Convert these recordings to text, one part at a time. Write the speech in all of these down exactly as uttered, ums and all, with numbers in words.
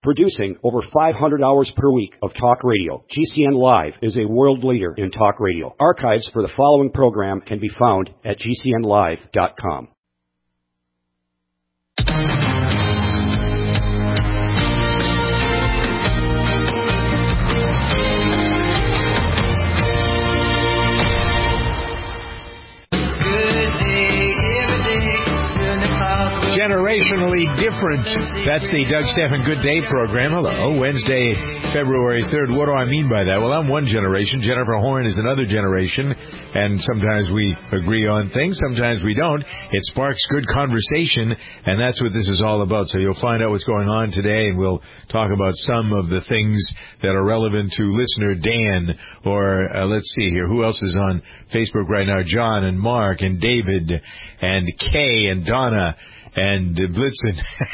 Producing over five hundred hours per week of talk radio, G C N Live is a world leader in talk radio. Archives for the following program can be found at G C N live dot com. Generationally different. That's the Doug Stephan Good Day program. Hello. Wednesday, February third. What do I mean by that? Well, I'm one generation. Jennifer Horn is another generation. And sometimes we agree on things. Sometimes we don't. It sparks good conversation. And that's what this is all about. So you'll find out what's going on today. And we'll talk about some of the things that are relevant to listener Dan. Or uh, let's see here. Who else is on Facebook right now? John and Mark and David and Kay and Donna. And uh, Blitzen.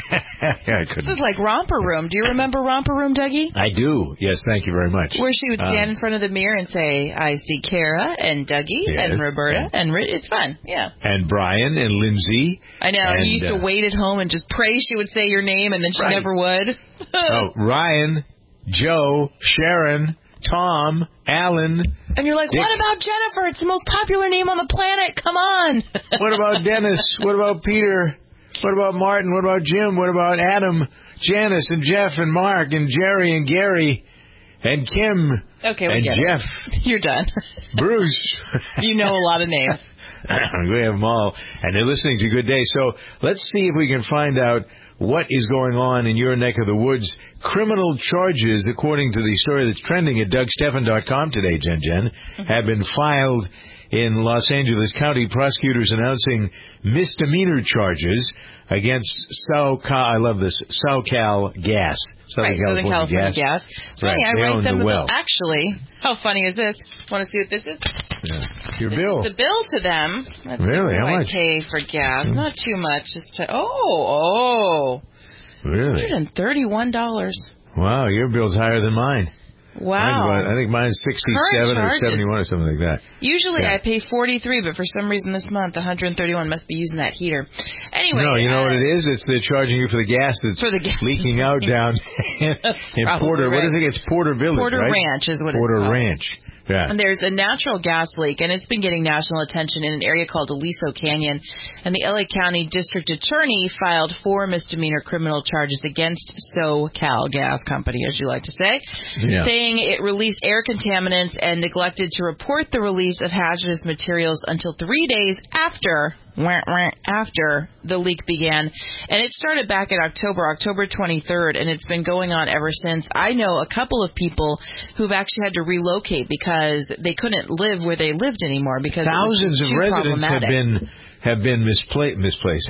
I this is like Romper Room. Do you remember Romper Room, Dougie? I do. Yes, thank you very much. Where she would stand um, in front of the mirror and say, I see Kara and Dougie yes, and Roberta. And, and Rit- it's fun, yeah. And Brian and Lindsay. I know. And, you used uh, to wait at home and just pray she would say your name, and then she right. never would. oh, Ryan, Joe, Sharon, Tom, Alan. And you're like, Dick. What about Jennifer? It's the most popular name on the planet. Come on. What about Dennis? What about Peter? What about Martin? What about Jim? What about Adam, Janice, and Jeff, and Mark, and Jerry, and Gary, and Kim, okay, we and get Jeff? It. You're done. Bruce. You know a lot of names. We have them all, and they're listening to Good Day. So let's see if we can find out what is going on in your neck of the woods. Criminal charges, according to the story that's trending at Doug Stephan dot com today, Jen Jen, mm-hmm. have been filed in Los Angeles County. Prosecutors announcing misdemeanor charges against SoCal, I love this, SoCal Gas. Southern right, California, Southern California Gas. Gas. It's right, funny, I ranked them the well. Actually, how funny is this? Want to see what this is? Yeah. Your this bill. Is the bill to them. Let's really? How I much? pay for gas. Mm. Not too much. Just to, oh, oh. Really? one hundred thirty-one dollars. Wow, your bill's higher than mine. Wow. Mine's, I think mine's sixty-seven or seventy-one or something like that. Usually yeah. I pay forty-three, but for some reason this month, one hundred thirty-one must be using that heater. Anyway. No, you know uh, what it is? It's they're charging you for the gas that's for the gas. leaking out down in Porter. Right. What is it? It's Porter Village, Porter right? Ranch is what Porter it's called. Porter Ranch. Yeah. And there's a natural gas leak, and it's been getting national attention in an area called Aliso Canyon. And the L A County District Attorney filed four misdemeanor criminal charges against SoCal Gas Company, as you like to say, yeah. saying it released air contaminants and neglected to report the release of hazardous materials until three days after after the leak began. And it started back in October, October twenty-third, and it's been going on ever since. I know a couple of people who've actually had to relocate because they couldn't live where they lived anymore because thousands it was of residents have been have been mispla- misplaced.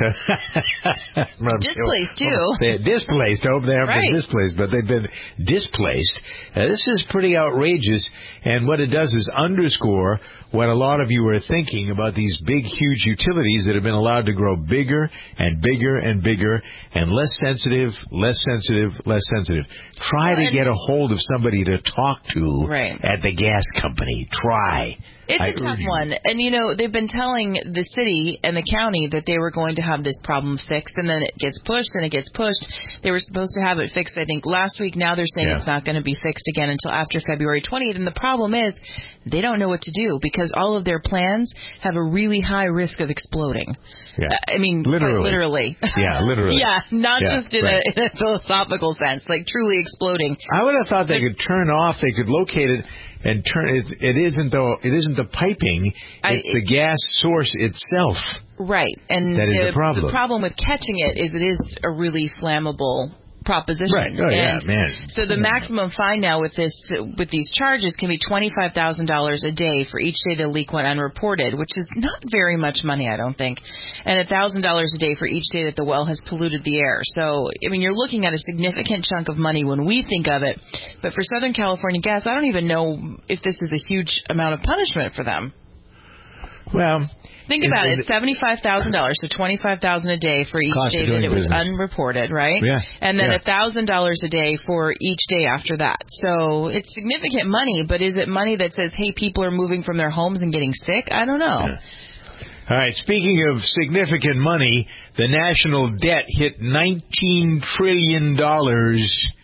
Displaced, too. They're displaced. I hope they haven't right. been displaced, but they've been displaced. Uh, this is pretty outrageous, and what it does is underscore what a lot of you are thinking about these big, huge utilities that have been allowed to grow bigger and bigger and bigger and less sensitive, less sensitive, less sensitive. Try well, to get a hold of somebody to talk to right. at the gas company. Try. It's I a tough one. And, you know, they've been telling the city and the county that they were going to have this problem fixed, and then it gets pushed and it gets pushed. They were supposed to have it fixed, I think, last week. Now they're saying yeah. it's not going to be fixed again until after February twentieth. And the problem is they don't know what to do because all of their plans have a really high risk of exploding. Yeah. I mean, literally. literally. Yeah, literally. yeah, not yeah, just in, right. a, in a philosophical sense, like truly exploding. I would have thought they could turn off, they could locate it and turn it. It isn't the it isn't the piping; it's I, the gas source itself. Right, and that is the, the problem. The problem with catching it is it is a really flammable proposition. Right. Oh, yeah, and man. So the maximum fine now with this with these charges can be twenty-five thousand dollars a day for each day the leak went unreported, which is not very much money, I don't think, and one thousand dollars a day for each day that the well has polluted the air. So, I mean, you're looking at a significant chunk of money when we think of it, but for Southern California Gas, I don't even know if this is a huge amount of punishment for them. Well... Think about it. It's seventy-five thousand dollars, so twenty-five thousand dollars a day for each day that it was business. unreported, right? Yeah. And then yeah. one thousand dollars a day for each day after that. So it's significant money, but is it money that says, hey, people are moving from their homes and getting sick? I don't know. Yeah. All right, speaking of significant money, the national debt hit nineteen trillion dollars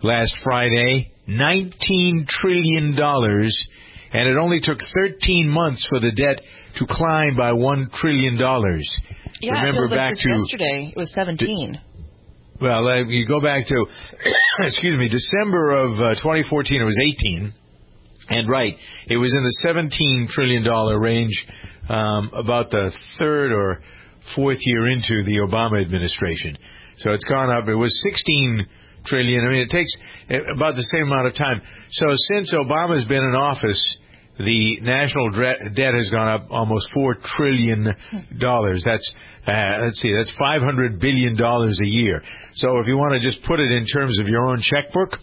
last Friday, nineteen trillion dollars, and it only took thirteen months for the debt to climb by one trillion dollars. Yeah, Remember it feels like back just to yesterday. It was seventeen. D- well, uh, you go back to, excuse me, December of uh, twenty fourteen, it was eighteen. And right, it was in the seventeen trillion dollars range um, about the third or fourth year into the Obama administration. So it's gone up. It was sixteen trillion dollars. I mean, it takes about the same amount of time. So since Obama's been in office, the national debt has gone up almost four trillion dollars. That's, uh, let's see, that's five hundred billion dollars a year. So if you want to just put it in terms of your own checkbook,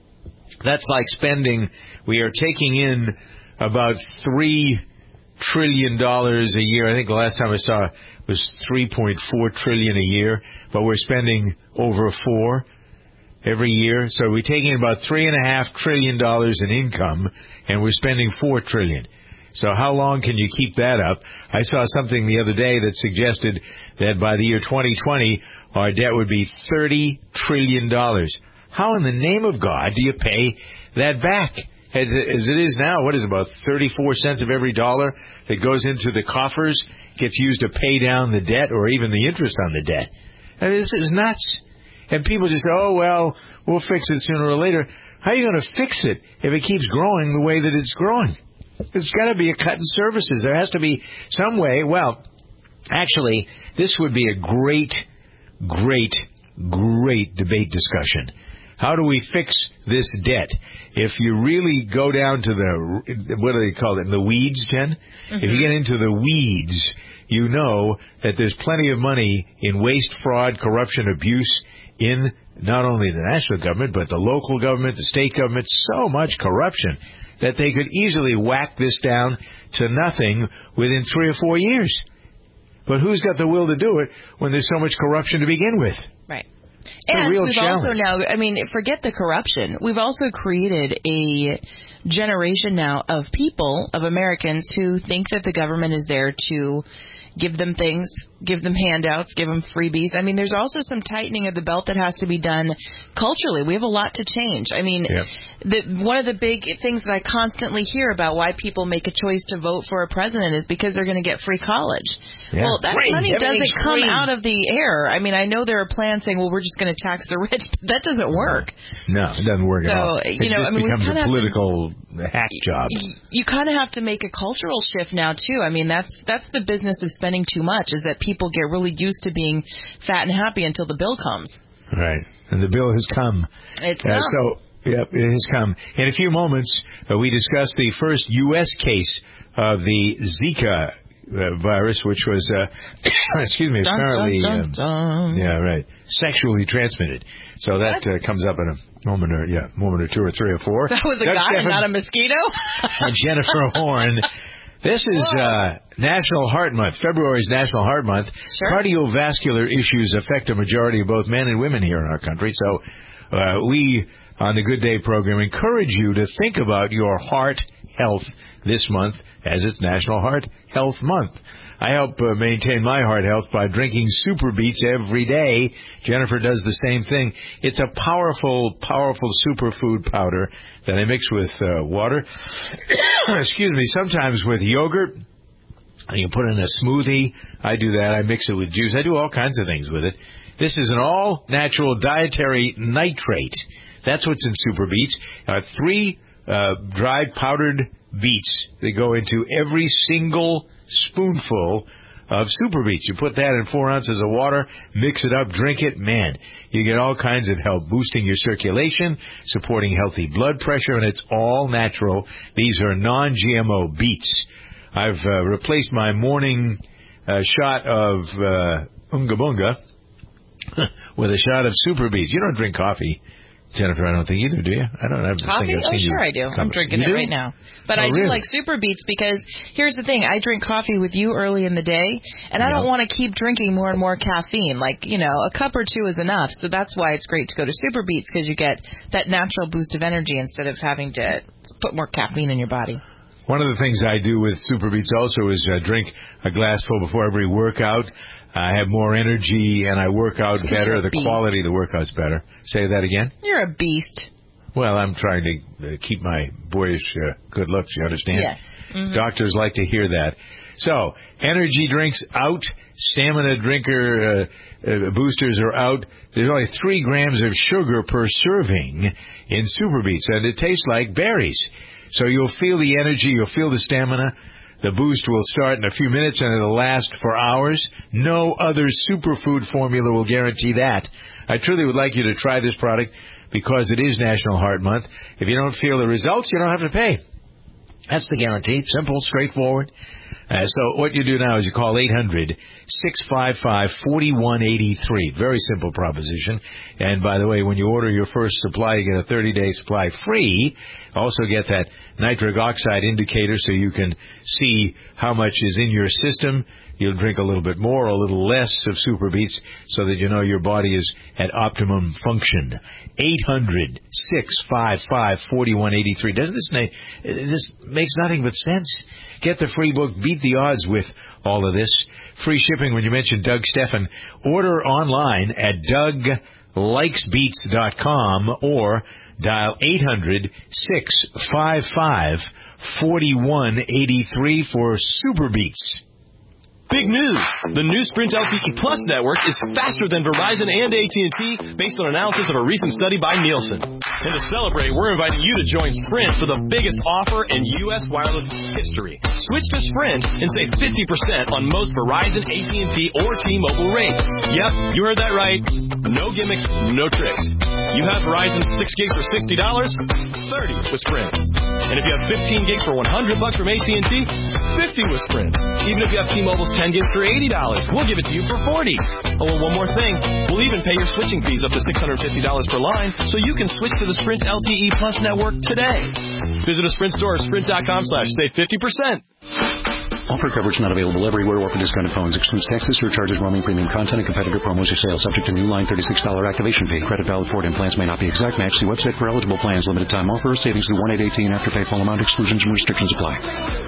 that's like spending, we are taking in about three trillion dollars a year. I think the last time I saw it was three point four trillion dollars a year, but we're spending over four every year. So we're taking about three and a half trillion dollars in income, and we're spending four trillion. So how long can you keep that up? I saw something the other day that suggested that by the year twenty twenty, our debt would be thirty trillion dollars. How in the name of God do you pay that back? As it, as it is now, what is it, about thirty-four cents of every dollar that goes into the coffers gets used to pay down the debt or even the interest on the debt? I mean, this is nuts. And people just say, oh, well, we'll fix it sooner or later. How are you going to fix it if it keeps growing the way that it's growing? There's got to be a cut in services. There has to be some way. Well, actually, this would be a great, great, great debate discussion. How do we fix this debt? If you really go down to the, what do they call it, the weeds, Jen? Mm-hmm. If you get into the weeds, you know that there's plenty of money in waste, fraud, corruption, abuse in not only the national government, but the local government, the state government, so much corruption that they could easily whack this down to nothing within three or four years. But who's got the will to do it when there's so much corruption to begin with? Right. It's and a real we've challenge. also now, I mean, forget the corruption. We've also created a generation now of people, of Americans, who think that the government is there to give them things, give them handouts, give them freebies. I mean, there's also some tightening of the belt that has to be done culturally. We have a lot to change. I mean, yep. the, one of the big things that I constantly hear about why people make a choice to vote for a president is because they're going to get free college. Yeah. Well, that Free. money doesn't come free. out of the air. I mean, I know there are plans saying, well, we're just going to tax the rich. But that doesn't work. No, it doesn't work so, at all. It you know, just I mean, becomes a political to, hack job. You kind of have to make a cultural shift now, too. I mean, that's that's the business of spending too much, is that people get really used to being fat and happy until the bill comes. Right. And the bill has come. It's uh, come. So, yep, it has come. In a few moments, uh, we discuss the first U S case of the Zika uh, virus, which was, uh, excuse me, dun, apparently, dun, dun, um, dun. yeah, right, sexually transmitted. So that uh, comes up in a moment or, yeah, moment or two or three or four. That was a Doug guy, Stephan, not a mosquito? and Jennifer Horn. This is uh, National Heart Month. February is National Heart Month. Sure. Cardiovascular issues affect a majority of both men and women here in our country. So uh, we, on the Good Day program, encourage you to think about your heart health this month, as it's National Heart Health Month. I help uh, maintain my heart health by drinking Super Beets every day. Jennifer does the same thing. It's a powerful, powerful superfood powder that I mix with uh, water. Excuse me, sometimes with yogurt. You can put it in a smoothie. I do that. I mix it with juice. I do all kinds of things with it. This is an all-natural dietary nitrate. That's what's in Super Beets. Uh, three uh, dried powdered beets. They go into every single spoonful of Super Beets. You put that in four ounces of water, mix it up, drink it. Man, you get all kinds of help, boosting your circulation, supporting healthy blood pressure, and it's all natural. These are non-G M O beets. I've uh, replaced my morning uh, shot of uh, Unga Bunga with a shot of Super Beets. You don't drink coffee, Jennifer, I don't think either, do you? I don't have Coffee? I've Oh, seen sure you I do. come. I'm drinking You it do? right now. But Oh, I do really? like Super Beets because here's the thing. I drink coffee with you early in the day, and I Yeah. don't want to keep drinking more and more caffeine. Like, you know, a cup or two is enough. So that's why it's great to go to Super Beets, because you get that natural boost of energy instead of having to put more caffeine in your body. One of the things I do with Super Beets also is uh, drink a glassful before every workout. I have more energy and I work out better. The beast. quality of the workout's better. Say that again? You're a beast. Well, I'm trying to uh, keep my boyish uh, good looks, you understand? Yes. Mm-hmm. Doctors like to hear that. So, energy drinks out, stamina drinker uh, uh, boosters are out. There's only three grams of sugar per serving in Super Beets, and it tastes like berries. So you'll feel the energy, you'll feel the stamina. The boost will start in a few minutes, and it'll last for hours. No other superfood formula will guarantee that. I truly would like you to try this product because it is National Heart Month. If you don't feel the results, you don't have to pay. That's the guarantee. Simple, straightforward. Uh, so what you do now is you call eight hundred, six five five, four one eight three. Very simple proposition. And by the way, when you order your first supply, you get a thirty-day supply free. Also get that nitric oxide indicator so you can see how much is in your system. You'll drink a little bit more, a little less of Super Beets so that you know your body is at optimum function. eight hundred, six five five, four one eight three. Doesn't this make, this makes nothing but sense? Get the free book, Beat the Odds with all of this. Free shipping when you mention Doug Stephan. Order online at doug likes beets dot com or dial eight hundred, six five five, four one eight three for Super Beets. Big news! The new Sprint L T E Plus network is faster than Verizon and A T and T based on analysis of a recent study by Nielsen. And to celebrate, we're inviting you to join Sprint for the biggest offer in U S wireless history. Switch to Sprint and save fifty percent on most Verizon, A T and T, or T-Mobile rates. Yep, you heard that right. No gimmicks, no tricks. You have Verizon six gigs for sixty dollars, thirty with Sprint. And if you have fifteen gigs for one hundred bucks from A T and T, fifty with Sprint. Even if you have T-Mobile's ten gigs for eighty dollars, we'll give it to you for forty dollars. Oh, well, one more thing. We'll even pay your switching fees up to six hundred fifty dollars per line, so you can switch to the Sprint L T E Plus network today. Visit a Sprint store at sprint dot com slash save fifty percent. Offer coverage not available everywhere or for discounted phones. Excludes taxes, surcharges, roaming, premium content, and competitor promos or sales. Subject to new line thirty-six dollars activation fee. Credit valid for it and plans may not be exact match. See website for eligible plans. Limited time offer. Savings through one eight eighteen. After pay full amount. Exclusions and restrictions apply.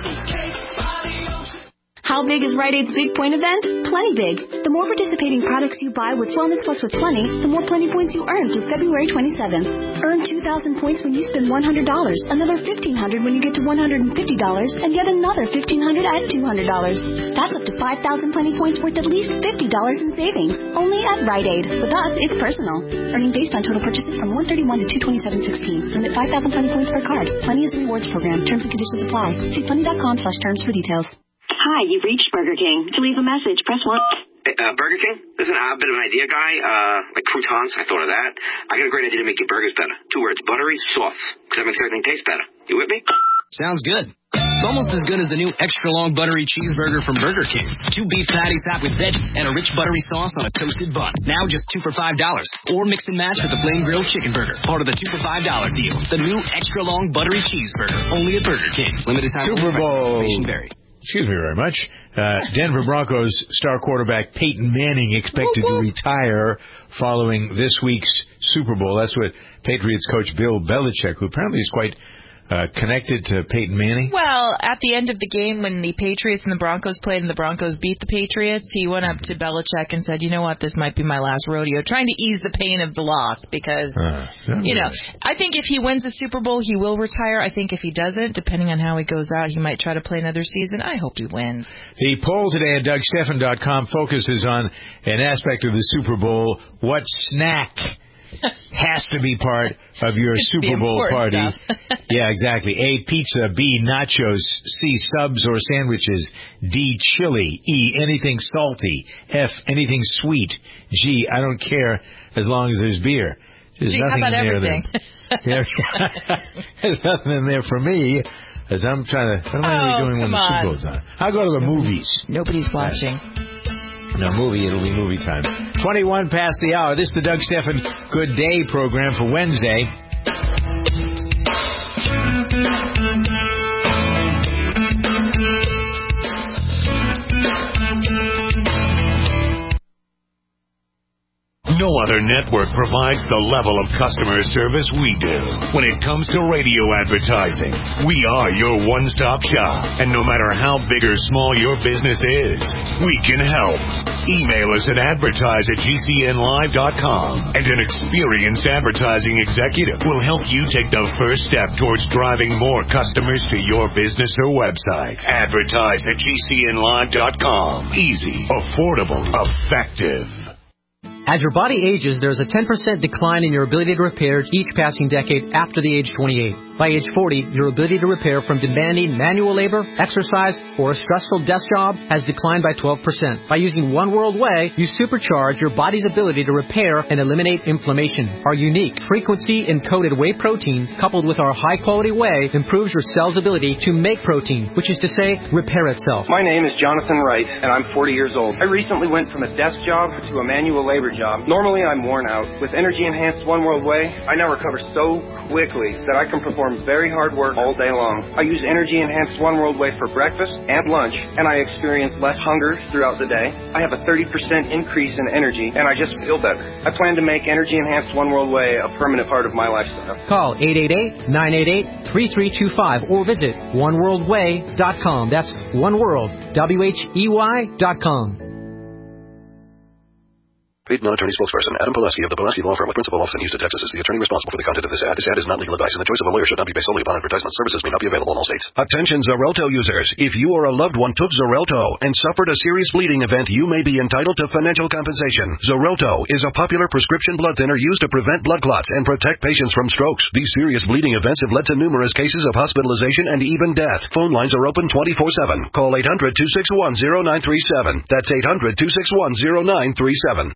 How big is Rite Aid's Big Point event? Plenty big. The more participating products you buy with Wellness Plus with Plenty, the more Plenty points you earn through February twenty-seventh. Earn two thousand points when you spend one hundred dollars, another fifteen hundred dollars when you get to one hundred fifty dollars, and yet another fifteen hundred dollars at two hundred dollars. That's up to five thousand Plenty points worth at least fifty dollars in savings. Only at Rite Aid. With us, it's personal. Earning based on total purchases from one thirty-one to two twenty-seven sixteen. Limit five thousand Plenty points per card. Plenty is a rewards program. Terms and conditions apply. See plenty dot com slash terms for details. Hi, you've reached Burger King. To leave a message, press one. Hey, uh, Burger King? Listen, I'm a bit of an idea guy, uh, like croutons. I thought of that. I got a great idea to make your burgers better. Two words, buttery sauce, because that makes everything taste better. You with me? Sounds good. It's almost as good as the new extra-long buttery cheeseburger from Burger King. Two beef patties topped with veggies and a rich buttery sauce on a toasted bun. Now just two for five dollars. Or mix and match with the plain grilled chicken burger. Part of the two for five dollars deal. The new extra-long buttery cheeseburger. Only at Burger King. Limited time. Super Bowl. Vary. Excuse me very much. Uh, Denver Broncos star quarterback Peyton Manning expected to retire following this week's Super Bowl. That's what Patriots coach Bill Belichick, who apparently is quite uh, connected to Peyton Manning. Well, at the end of the game when the Patriots and the Broncos played and the Broncos beat the Patriots, he went up to Belichick and said, you know what, this might be my last rodeo, trying to ease the pain of the loss because, uh, you know, I think if he wins the Super Bowl, he will retire. I think if he doesn't, depending on how he goes out, he might try to play another season. I hope he wins. The poll today at Doug Stephan dot com focuses on an aspect of the Super Bowl. What snack has to be part of your Super Bowl party? Yeah, exactly. A, pizza. B, nachos. C, subs or sandwiches. D, chili. E, anything salty. F, anything sweet. G, I don't care as long as there's beer. There's G, nothing how about in there everything? That, there's nothing in there for me. As I'm trying to, what am I oh, doing when the Super Bowl's on? I'll go to the movies. Nobody's watching. No, movie, it'll be movie time. twenty-one past the hour. This is the Doug Stephan Good Day program for Wednesday. No other network provides the level of customer service we do. When it comes to radio advertising, we are your one-stop shop. And no matter how big or small your business is, we can help. Email us at advertise at G C N live dot com, and an experienced advertising executive will help you take the first step towards driving more customers to your business or website. Advertise at G C N live dot com. Easy, affordable, effective. As your body ages, there's a ten percent decline in your ability to repair each passing decade after the age twenty-eight. By age forty, your ability to repair from demanding manual labor, exercise, or a stressful desk job has declined by twelve percent. By using One World Whey, you supercharge your body's ability to repair and eliminate inflammation. Our unique frequency-encoded whey protein, coupled with our high-quality whey, improves your cell's ability to make protein, which is to say, repair itself. My name is Jonathan Wright, and I'm forty years old. I recently went from a desk job to a manual labor job. Normally, I'm worn out. With energy-enhanced One World Whey, I now recover so quickly that I can perform very hard work all day long. I use energy-enhanced One World Whey for breakfast and lunch, and I experience less hunger throughout the day. I have a thirty percent increase in energy, and I just feel better. I plan to make energy-enhanced One World Whey a permanent part of my lifestyle. Call eight eight eight, nine eight eight, three three two five or visit one world whey dot com. That's One World, W H E Y dot com. Paid non-attorney spokesperson Adam Pulaski of the Pulaski Law Firm with principal office in Houston, Texas is the attorney responsible for the content of this ad. This ad is not legal advice, and the choice of a lawyer should not be based solely upon advertisement. Services may not be available in all states. Attention Xarelto users. If you or a loved one took Xarelto and suffered a serious bleeding event, you may be entitled to financial compensation. Xarelto is a popular prescription blood thinner used to prevent blood clots and protect patients from strokes. These serious bleeding events have led to numerous cases of hospitalization and even death. Phone lines are open twenty-four seven. Call eight hundred, two six one, zero nine three seven. That's eight hundred, two six one, zero nine three seven.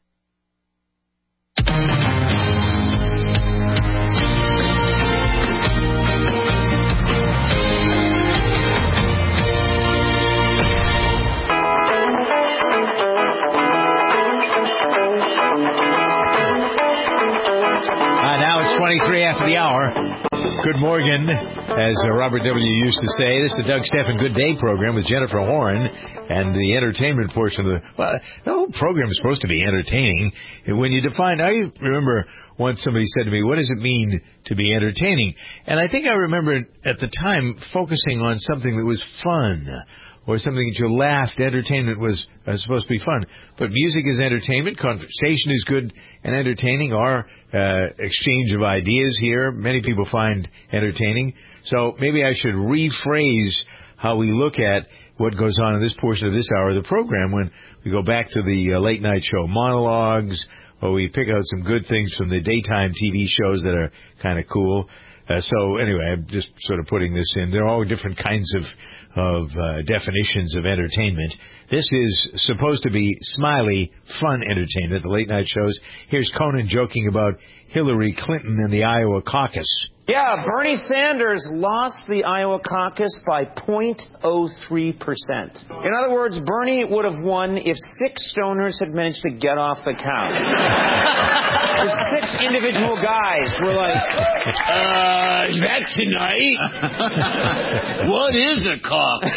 twenty-three after the hour. Good morning, as uh, Robert W. used to say. This is the Doug Stephan Good Day program with Jennifer Horn and the entertainment portion of the... Well, the whole program is supposed to be entertaining. And when you define... I remember once somebody said to me, what does it mean to be entertaining? And I think I remember at the time focusing on something that was fun, or something that you laughed. Entertainment was uh, supposed to be fun. But music is entertainment. Conversation is good and entertaining. Our uh, exchange of ideas here, many people find entertaining. So maybe I should rephrase how we look at what goes on in this portion of this hour of the program when we go back to the uh, late night show monologues, or we pick out some good things from the daytime T V shows that are kind of cool. Uh, so anyway, I'm just sort of putting this in. There are all different kinds of of uh, definitions of entertainment. This is supposed to be smiley, fun entertainment, the late night shows. Here's Conan joking about Hillary Clinton in the Iowa caucus. Yeah, Bernie Sanders lost the Iowa caucus by zero point zero three percent. In other words, Bernie would have won if six stoners had managed to get off the couch. The six individual guys were like, uh, is that tonight? What is a caucus?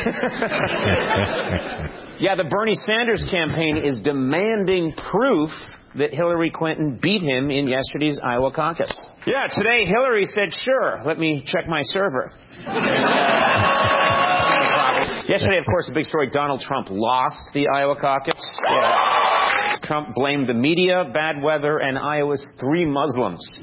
Yeah, the Bernie Sanders campaign is demanding proof that Hillary Clinton beat him in yesterday's Iowa caucus. Yeah, today Hillary said, sure, let me check my server. Yesterday, of course, the big story, Donald Trump lost the Iowa caucus. Yeah. Trump blamed the media, bad weather, and Iowa's three Muslims.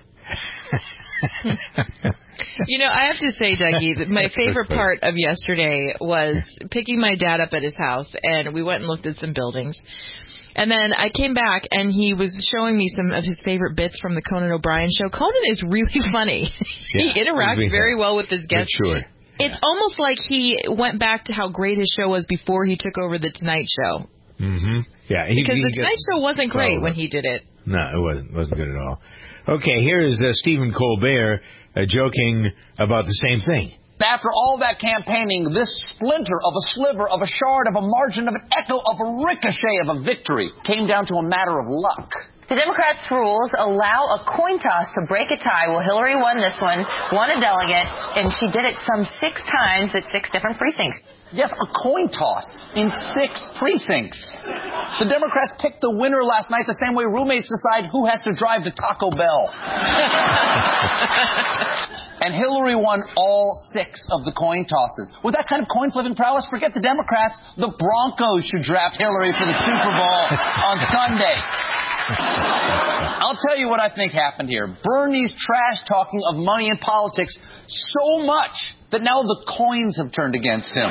You know, I have to say, Dougie, that my favorite part of yesterday was picking my dad up at his house, and we went and looked at some buildings. And then I came back, and he was showing me some of his favorite bits from the Conan O'Brien show. Conan is really funny. Yeah, he interacts very well with his guests. Sure. It's almost like he went back to how great his show was before he took over the Tonight Show. Mm-hmm. Yeah, he, because he the Tonight Show wasn't great when he did it. No, it wasn't. wasn't good at all. Okay, here is uh, Stephen Colbert uh, joking about the same thing. After all that campaigning, this splinter of a sliver of a shard of a margin of an echo of a ricochet of a victory came down to a matter of luck. The Democrats' rules allow a coin toss to break a tie. Well, Hillary won this one, won a delegate, and she did it some six times at six different precincts. Yes, a coin toss in six precincts. The Democrats picked the winner last night the same way roommates decide who has to drive to Taco Bell. And Hillary won all six of the coin tosses. With that kind of coin flipping prowess, forget the Democrats. The Broncos should draft Hillary for the Super Bowl on Sunday. I'll tell you what I think happened here. Bernie's trash talking of money and politics so much that now the coins have turned against him.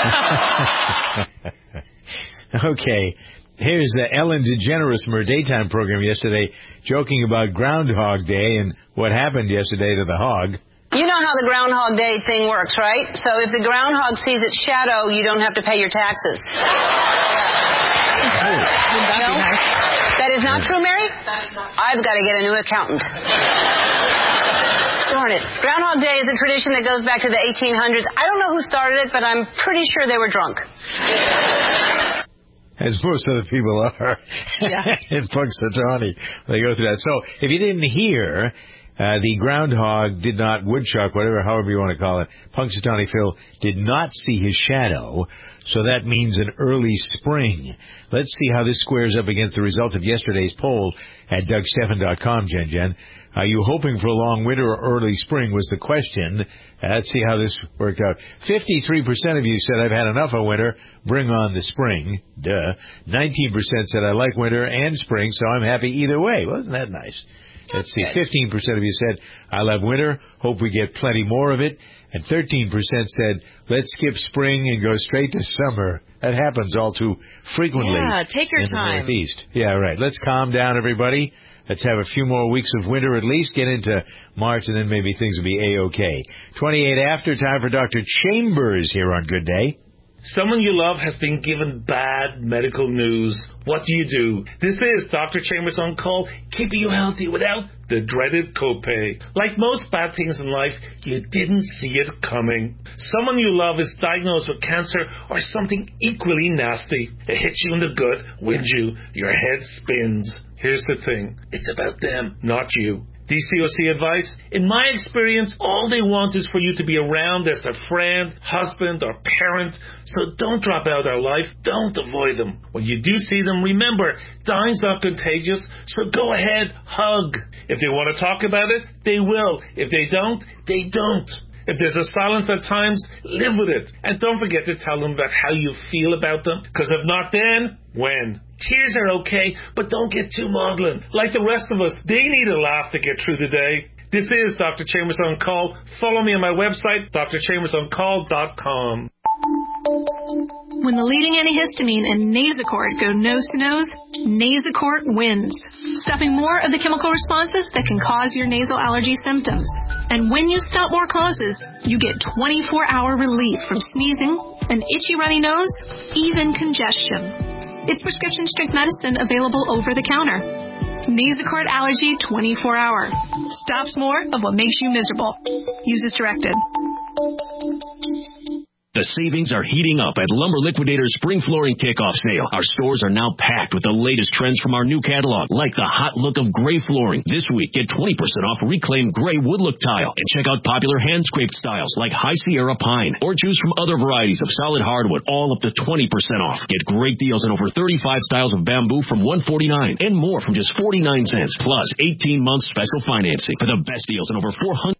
Okay. Here's uh, Ellen DeGeneres from her daytime program yesterday joking about Groundhog Day and what happened yesterday to the hog. You know how the Groundhog Day thing works, right? So if the groundhog sees its shadow, you don't have to pay your taxes. Oh. No? That is not true, Mary? I've got to get a new accountant. Darn it. Groundhog Day is a tradition that goes back to the eighteen hundreds. I don't know who started it, but I'm pretty sure they were drunk. As most other people are. Yeah. In Punxsutawney, they go through that. So, if you didn't hear, uh, the groundhog did not, woodchuck, whatever, however you want to call it, Punxsutawney Phil did not see his shadow, so that means an early spring. Let's see how this squares up against the results of yesterday's poll at Doug Stephan dot com, Jen Jen. Are you hoping for a long winter or early spring was the question. Uh, let's see how this worked out. fifty-three percent of you said I've had enough of winter. Bring on the spring. Duh. nineteen percent said I like winter and spring, so I'm happy either way. Well, isn't that nice? Let's see. fifteen percent of you said I love winter. Hope we get plenty more of it. And thirteen percent said let's skip spring and go straight to summer. That happens all too frequently. Yeah, take your in time. the Northeast. Yeah, right. Let's calm down, everybody. Let's have a few more weeks of winter at least, get into March, and then maybe things will be A-OK. twenty-eight after, time for Doctor Chambers here on Good Day. Someone you love has been given bad medical news. What do you do? This is Doctor Chambers on Call, keeping you healthy without the dreaded copay. Like most bad things in life, you didn't see it coming. Someone you love is diagnosed with cancer or something equally nasty. It hits you in the gut, wins you, your head spins. Here's the thing, it's about them, not you. D C O C advice? In my experience, all they want is for you to be around as their friend, husband, or parent. So don't drop out of their life. Don't avoid them. When you do see them, remember, dying's not contagious, so go ahead, hug. If they want to talk about it, they will. If they don't, they don't. If there's a silence at times, live with it. And don't forget to tell them about how you feel about them, because if not then, when? Tears are okay, but don't get too maudlin. Like the rest of us, they need a laugh to get through the day. This is Doctor Chambers on Call. Follow me on my website, d r chambers on call dot com. When the leading antihistamine and Nasacort go nose-to-nose, Nasacort wins, stopping more of the chemical responses that can cause your nasal allergy symptoms. And when you stop more causes, you get twenty-four hour relief from sneezing, an itchy runny nose, even congestion. It's prescription strength medicine available over the counter. Nasacort Allergy twenty-four hour. Stops more of what makes you miserable. Use as directed. The savings are heating up at Lumber Liquidator's Spring Flooring Kickoff Sale. Our stores are now packed with the latest trends from our new catalog, like the hot look of gray flooring. This week, get twenty percent off reclaimed gray wood look tile. And check out popular hand-scraped styles like High Sierra Pine. Or choose from other varieties of solid hardwood, all up to twenty percent off. Get great deals on over thirty-five styles of bamboo from one forty-nine and more from just forty-nine cents. Plus, eighteen months special financing for the best deals on over four hundred.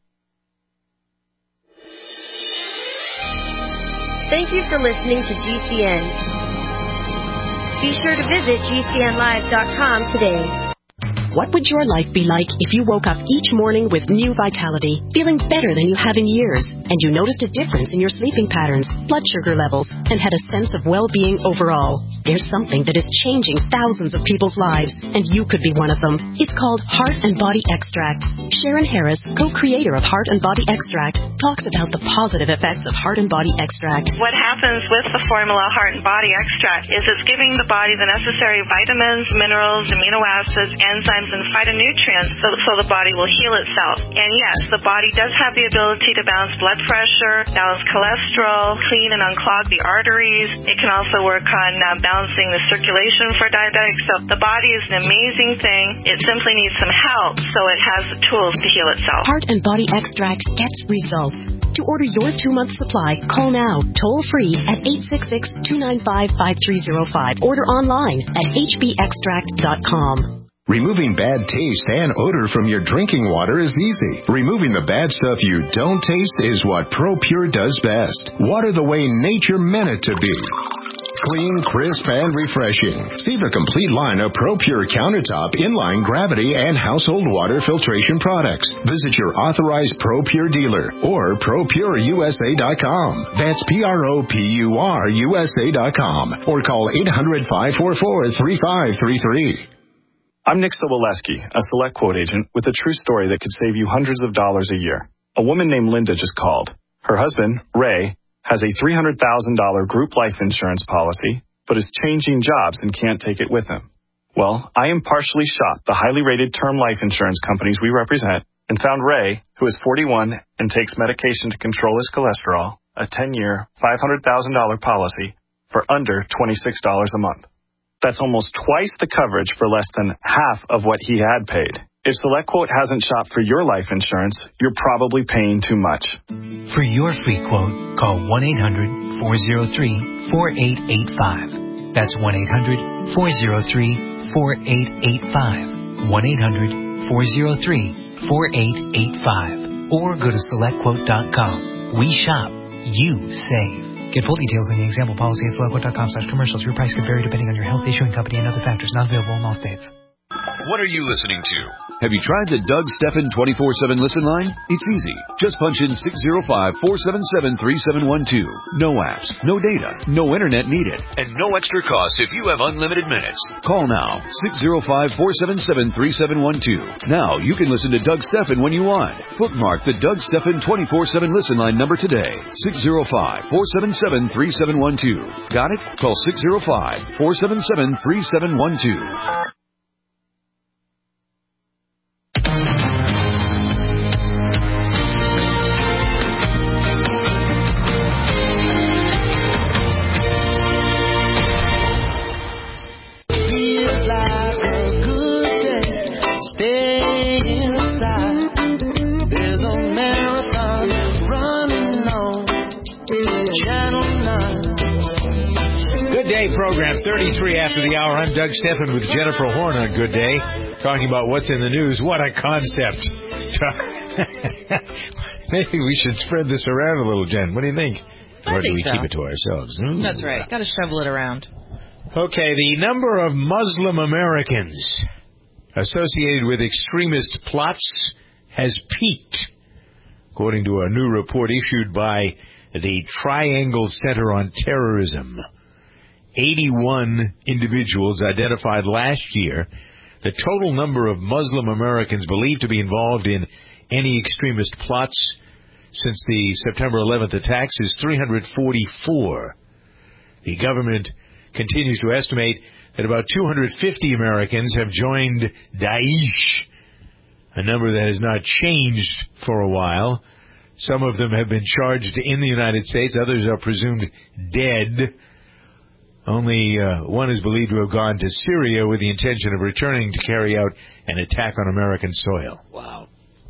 Thank you for listening to G C N. Be sure to visit G C N live dot com today. What would your life be like if you woke up each morning with new vitality, feeling better than you have in years, and you noticed a difference in your sleeping patterns, blood sugar levels, and had a sense of well-being overall? There's something that is changing thousands of people's lives, and you could be one of them. It's called Heart and Body Extract. Sharon Harris, co-creator of Heart and Body Extract, talks about the positive effects of Heart and Body Extract. What happens with the formula Heart and Body Extract is it's giving the body the necessary vitamins, minerals, amino acids, enzymes, and phytonutrients so, so the body will heal itself. And yes, the body does have the ability to balance blood pressure, balance cholesterol, clean and unclog the arteries. It can also work on uh, balancing the circulation for diabetics. So the body is an amazing thing. It simply needs some help so it has the tools to heal itself. Heart and Body Extract gets results. To order your two-month supply, call now, toll-free at eight six six, two nine five, five three zero five. Order online at h b extract dot com. Removing bad taste and odor from your drinking water is easy. Removing the bad stuff you don't taste is what ProPure does best. Water the way nature meant it to be. Clean, crisp, and refreshing. See the complete line of ProPure countertop, inline gravity, and household water filtration products. Visit your authorized ProPure dealer or Pro Pure U S A dot com. That's P R O P U R U S A dot com or call eight hundred, five four four, three five three three. I'm Nick Soboleski, a Select Quote agent with a true story that could save you hundreds of dollars a year. A woman named Linda just called. Her husband, Ray, has a three hundred thousand dollars group life insurance policy, but is changing jobs and can't take it with him. Well, I impartially shopped the highly rated term life insurance companies we represent and found Ray, who is forty-one and takes medication to control his cholesterol, a ten-year, five hundred thousand dollars policy for under twenty-six dollars a month. That's almost twice the coverage for less than half of what he had paid. If SelectQuote hasn't shopped for your life insurance, you're probably paying too much. For your free quote, call one eight hundred, four oh three, four eight eight five. That's one eight hundred, four oh three, four eight eight five. one eight hundred, four oh three, four eight eight five. Or go to select quote dot com. We shop. You save. Get full details in the example policy at select quote dot com slash commercials. Your price could vary depending on your health, issuing company, and other factors. Not available in all states. What are you listening to? Have you tried the Doug Stephan twenty-four seven listen line? It's easy. Just punch in six oh five, four seven seven, three seven one two. No apps, no data, no internet needed, and no extra cost if you have unlimited minutes. Call now, six oh five, four seven seven, three seven one two. Now you can listen to Doug Stephan when you want. Bookmark the Doug Stephan twenty-four seven listen line number today. six oh five, four seven seven, three seven one two. Got it? Call six oh five, four seven seven, three seven one two. Program thirty-three after the hour. I'm Doug Stephan with Jennifer Horn on Good Day, talking about what's in the news. What a concept. Maybe we should spread this around a little, Jen. What do you think? I or do think we so. keep it to ourselves? Ooh. That's right. Got to shovel it around. Okay, the number of Muslim Americans associated with extremist plots has peaked, according to a new report issued by the Triangle Center on Terrorism. eighty-one individuals identified last year. The total number of Muslim Americans believed to be involved in any extremist plots since the September eleventh attacks is three hundred forty-four. The government continues to estimate that about two hundred fifty Americans have joined Daesh, a number that has not changed for a while. Some of them have been charged in the United States. Others are presumed dead. Only uh, one is believed to have gone to Syria with the intention of returning to carry out an attack on American soil. Wow.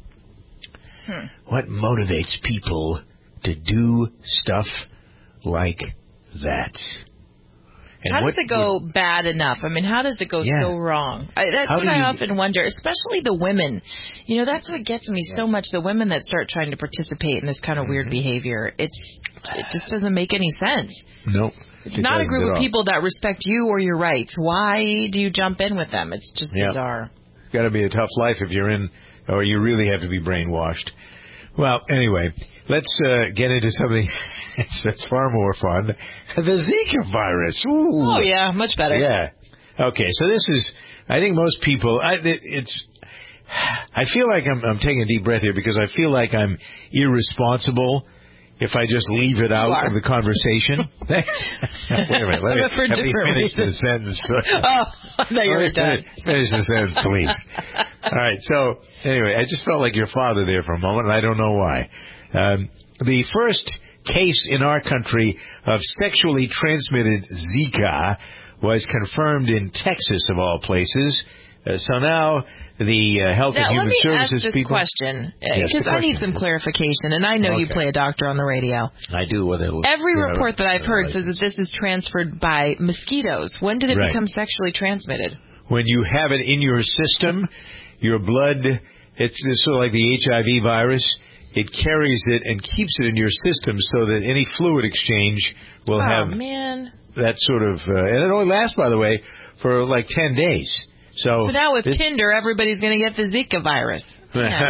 Hmm. What motivates people to do stuff like that? And how what, does it go what, bad enough? I mean, how does it go yeah. so wrong? I, that's how what I you, often wonder, especially the women. You know, that's what gets me yeah. so much, the women that start trying to participate in this kind of mm-hmm. weird behavior. It's It just doesn't make any sense. Nope. It's it not a group of people that respect you or your rights. Why do you jump in with them? It's just yeah. bizarre. It's got to be a tough life if you're in, or you really have to be brainwashed. Well, anyway, let's uh, get into something that's, that's far more fun. The Zika virus. Ooh. Oh, yeah, much better. Yeah. Okay, so this is, I think most people, I, it, it's, I feel like I'm, I'm taking a deep breath here because I feel like I'm irresponsible if I just leave it out of the conversation. Wait a minute. Let me, let me finish the sentence. Oh, I thought you were done. Finish the sentence, please. All right. So, anyway, I just felt like your father there for a moment, and I don't know why. Um, the first case in our country of sexually transmitted Zika was confirmed in Texas, of all places. Uh, so now the uh, Health now, and Human Services this people... question, yes, because I need some clarification, and I know okay. you play a doctor on the radio. I do. With it, Every report that I've heard says that this is transferred by mosquitoes. When did it right. become sexually transmitted? when you have it in your system, your blood, it's, it's sort of like the H I V virus. It carries it and keeps it in your system so that any fluid exchange will oh, have man. that sort of, uh, and it only lasts, by the way, for like ten days. So, so now with this, Tinder, everybody's going to get the Zika virus. Yeah.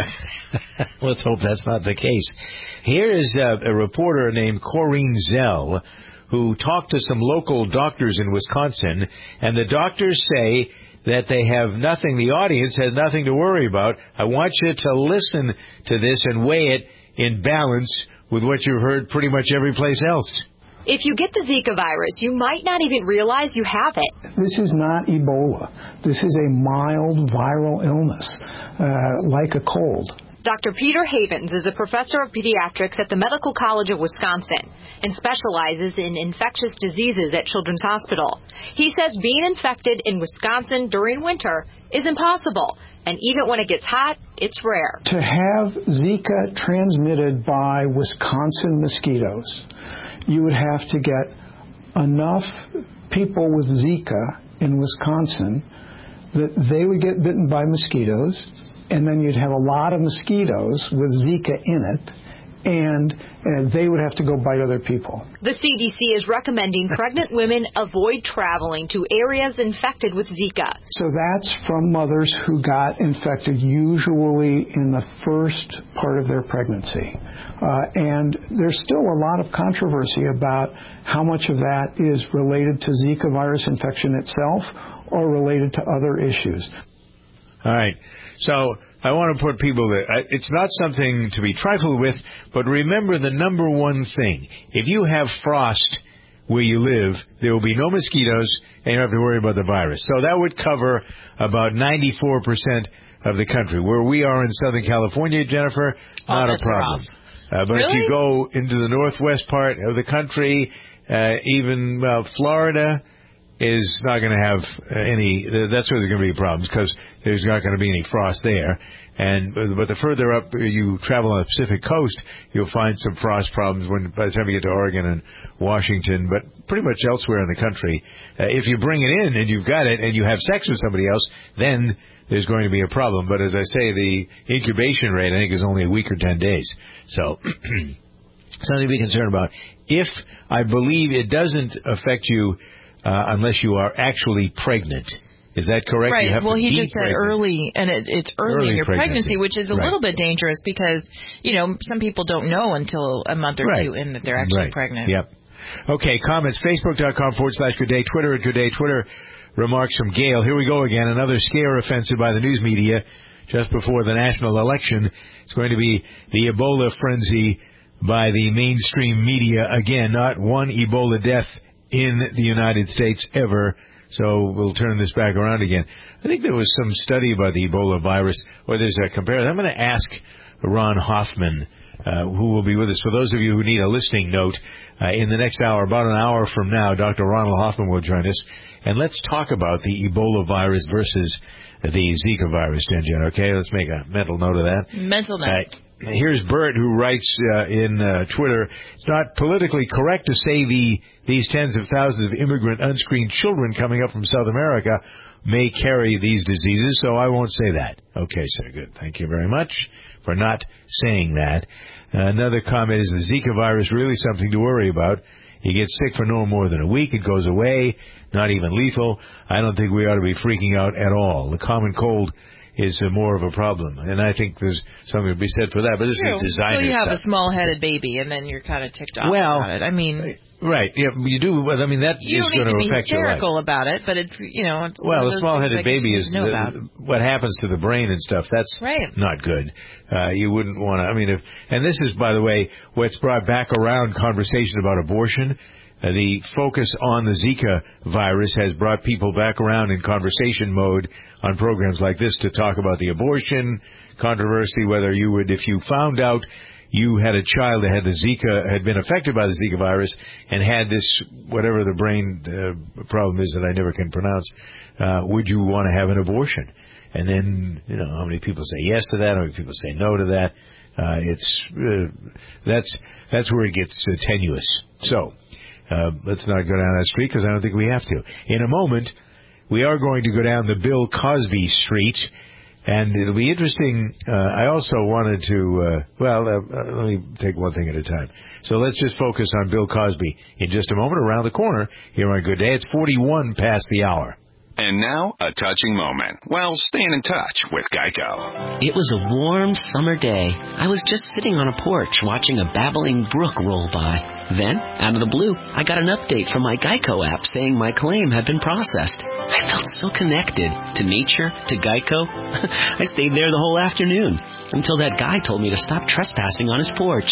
Let's hope that's not the case. Here is a, a reporter named Corinne Zell who talked to some local doctors in Wisconsin, and the doctors say that they have nothing, the audience has nothing to worry about. I want you to listen to this and weigh it in balance with what you've heard pretty much every place else. If you get the Zika virus, you might not even realize you have it. This is not Ebola. This is a mild viral illness, uh, like a cold. Doctor Peter Havens is a professor of pediatrics at the Medical College of Wisconsin and specializes in infectious diseases at Children's Hospital. He says being infected in Wisconsin during winter is impossible, and even when it gets hot, it's rare. To have Zika transmitted by Wisconsin mosquitoes, you would have to get enough people with Zika in Wisconsin that they would get bitten by mosquitoes, and then you'd have a lot of mosquitoes with Zika in it, and uh, they would have to go bite other people. The C D C is recommending pregnant women avoid traveling to areas infected with Zika. So that's from mothers who got infected usually in the first part of their pregnancy. Uh, and there's still a lot of controversy about how much of that is related to Zika virus infection itself or related to other issues. All right. So I want to put people that it's not something to be trifled with, but remember the number one thing. If you have frost where you live, there will be no mosquitoes and you don't have to worry about the virus. So that would cover about ninety-four percent of the country. Where we are in Southern California, Jennifer, not oh, a problem. Uh, but really? if you go into the northwest part of the country, uh, even uh, Florida, is not going to have any, that's where there's going to be problems because there's not going to be any frost there. And But the further up you travel on the Pacific coast, you'll find some frost problems when by the time you get to Oregon and Washington, but pretty much elsewhere in the country. Uh, if you bring it in and you've got it and you have sex with somebody else, then there's going to be a problem. But as I say, the incubation rate, I think, is only a week or ten days. So something to be concerned about. If I believe it doesn't affect you Uh, unless you are actually pregnant. Is that correct? Right. You have well, to he be just said pregnant. early, and it, it's early, early in your pregnancy, pregnancy, which is a right. little bit dangerous because, you know, some people don't know until a month or right. two in that they're actually right. pregnant. Yep. Okay, comments, facebook.com forward slash good day, Twitter at good day, Twitter remarks from Gail. Here we go again, another scare offensive by the news media just before the national election. It's going to be the Ebola frenzy by the mainstream media again, not one Ebola death in the United States ever. So we'll turn this back around again. I think there was some study about the Ebola virus, or there's a comparison. I'm going to ask Ron Hoffman, uh, who will be with us. For those of you who need a listening note, uh, in the next hour, about an hour from now, Doctor Ronald Hoffman will join us. And let's talk about the Ebola virus versus the Zika virus, Jen Jen. Okay, let's make a mental note of that. Mental note. Uh, Here's Bert, who writes uh, in uh, Twitter, it's not politically correct to say the these tens of thousands of immigrant unscreened children coming up from South America may carry these diseases, so I won't say that. Okay, sir, good. Thank you very much for not saying that. Uh, another comment is the Zika virus really something to worry about. You get sick for no more than a week, it goes away, not even lethal. I don't think we ought to be freaking out at all. The common cold is uh, more of a problem, and I think there's something to be said for that. But this True. is designer So you have stuff. a small-headed baby, and then you're kind of ticked off well, about it. I mean, right? Yeah, you do. But I mean, that you is don't need going to be affect your life. hysterical about it, but it's you know. It's well, a a small-headed baby is know the, about. what happens to the brain and stuff. That's right. not good. Uh, you wouldn't want to. I mean, if and this is, by the way, what's brought back around conversation about abortion. Uh, the focus on the Zika virus has brought people back around in conversation mode on programs like this to talk about the abortion controversy, whether you would, if you found out you had a child that had the Zika, had been affected by the Zika virus and had this, whatever the brain uh, problem is that I never can pronounce, uh, would you want to have an abortion? And then, you know, how many people say yes to that, how many people say no to that? Uh, it's, uh, that's, that's where it gets uh, tenuous. So, Uh, let's not go down that street because I don't think we have to. In a moment, we are going to go down the Bill Cosby street. And it'll be interesting. Uh, I also wanted to, uh, well, uh, uh, let me take one thing at a time. So let's just focus on Bill Cosby in just a moment around the corner here on Good Day. It's forty-one past the hour. And now, a touching moment. Well, staying in touch with Geico. It was a warm summer day. I was just sitting on a porch watching a babbling brook roll by. Then, out of the blue, I got an update from my Geico app saying my claim had been processed. I felt so connected to nature, to Geico. I stayed there the whole afternoon until that guy told me to stop trespassing on his porch.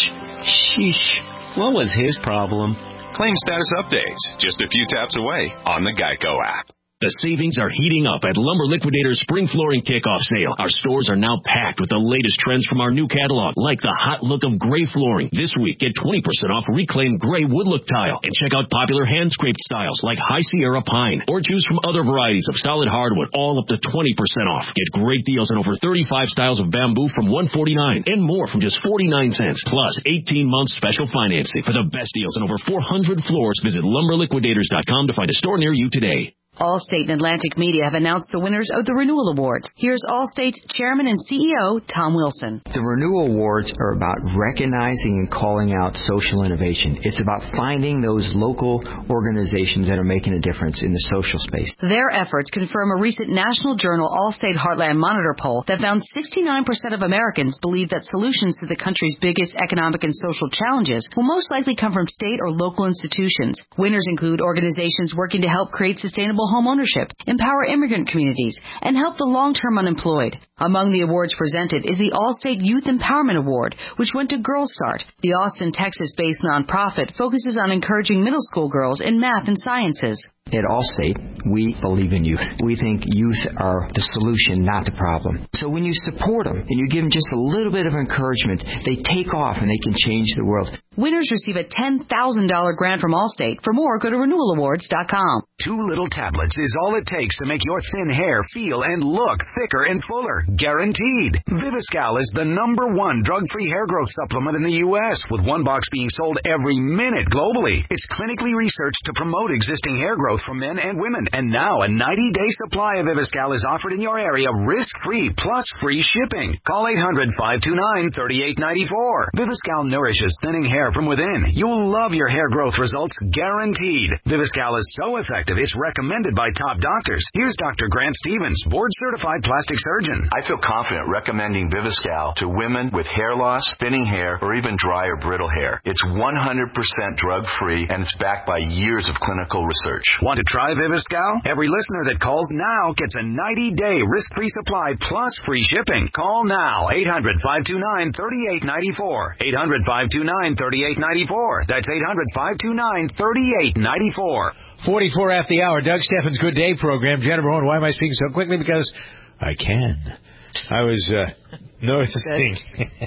Sheesh, what was his problem? Claim status updates just a few taps away on the Geico app. The savings are heating up at Lumber Liquidators Spring Flooring Kickoff Sale. Our stores are now packed with the latest trends from our new catalog, like the hot look of gray flooring. This week, get twenty percent off reclaimed gray wood look tile. And check out popular hand-scraped styles like High Sierra Pine. Or choose from other varieties of solid hardwood, all up to twenty percent off. Get great deals on over thirty-five styles of bamboo from one forty-nine and more from just forty-nine cents. Plus, eighteen months special financing. For the best deals on over four hundred floors, visit lumber liquidators dot com to find a store near you today. Allstate and Atlantic Media have announced the winners of the Renewal Awards. Here's Allstate's Chairman and C E O, Tom Wilson. The Renewal Awards are about recognizing and calling out social innovation. It's about finding those local organizations that are making a difference in the social space. Their efforts confirm a recent National Journal Allstate Heartland Monitor poll that found sixty-nine percent of Americans believe that solutions to the country's biggest economic and social challenges will most likely come from state or local institutions. Winners include organizations working to help create sustainable home ownership, empower immigrant communities, and help the long-term unemployed. Among the awards presented is the Allstate Youth Empowerment Award, which went to Girl Start. The Austin, Texas-based nonprofit focuses on encouraging middle school girls in math and sciences. At Allstate, we believe in youth. We think youth are the solution, not the problem. So when you support them and you give them just a little bit of encouragement, they take off and they can change the world. Winners receive a ten thousand dollars grant from Allstate. For more, go to renewal awards dot com. Two little tablets is all it takes to make your thin hair feel and look thicker and fuller. Guaranteed. Viviscal is the number one drug-free hair growth supplement in the U S, with one box being sold every minute globally. It's clinically researched to promote existing hair growth for men and women. And now a ninety-day supply of Viviscal is offered in your area risk-free plus free shipping. Call eight hundred, five two nine, three eight nine four. Viviscal nourishes thinning hair from within. You'll love your hair growth results, guaranteed. Viviscal is so effective, it's recommended by top doctors. Here's Doctor Grant Stevens, board-certified plastic surgeon. I feel confident recommending Viviscal to women with hair loss, thinning hair, or even dry or brittle hair. It's one hundred percent drug-free, and it's backed by years of clinical research. Want to try Viviscal? Every listener that calls now gets a ninety-day risk-free supply plus free shipping. Call now, eight hundred, five two nine, three eight nine four. eight hundred, five two nine, three eight nine four. That's eight hundred, five two nine, three eight nine four. forty-four after the hour, Doug Steffens' Good Day program. Jennifer Horn, why am I speaking so quickly? Because I can. I was uh, noticing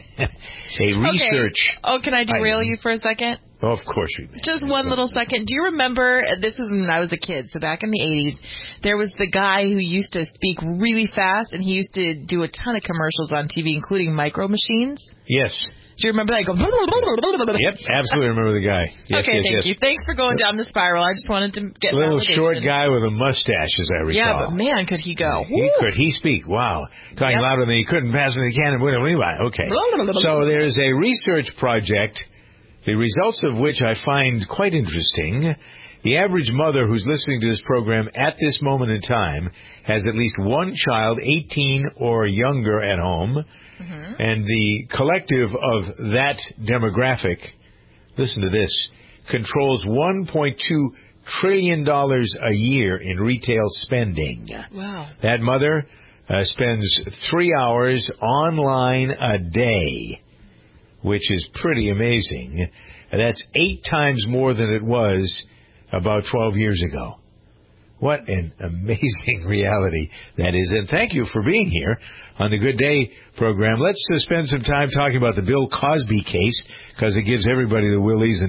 a research. Okay. Oh, can I derail I, you for a second? Oh, of course you may. Just one little second. Do you remember, this was when I was a kid, so back in the eighties, there was the guy who used to speak really fast, and he used to do a ton of commercials on T V, including Micro Machines? Yes. Do you remember that? I go, yep, absolutely remember the guy. Yes, okay, yes, thank yes. you. Thanks for going down the spiral. I just wanted to get a little validation. Short guy with a mustache, as I recall. Yeah, but man, could he go. He Woo. could. He speak. Wow. Talking yep. louder than he could and faster than he can. Anyway, okay. So there's a research project, the results of which I find quite interesting. The average mother who's listening to this program at this moment in time has at least one child, eighteen or younger, at home. Mm-hmm. And the collective of that demographic, listen to this, controls one point two trillion dollars a year in retail spending. Wow. That mother uh, spends three hours online a day, which is pretty amazing. That's eight times more than it was about twelve years ago. What an amazing reality that is. And thank you for being here on the Good Day program. Let's uh, spend some time talking about the Bill Cosby case, because it gives everybody the willies and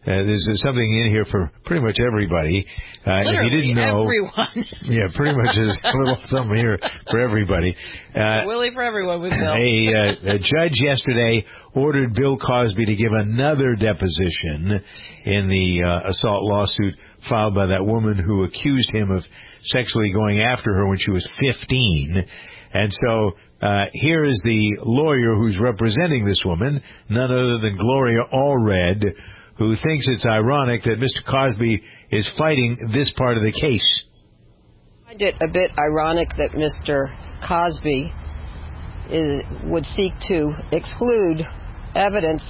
Uh, there's, there's something in here for pretty much everybody. Uh, Literally if you didn't know, everyone. Yeah, pretty much there's a little something here for everybody. Uh, Willie for everyone with Bill. A, uh, a judge yesterday ordered Bill Cosby to give another deposition in the uh, assault lawsuit filed by that woman who accused him of sexually going after her when she was fifteen. And so uh, here is the lawyer who's representing this woman, none other than Gloria Allred, who thinks it's ironic that Mister Cosby is fighting this part of the case. I find it a bit ironic that Mister Cosby is, would seek to exclude evidence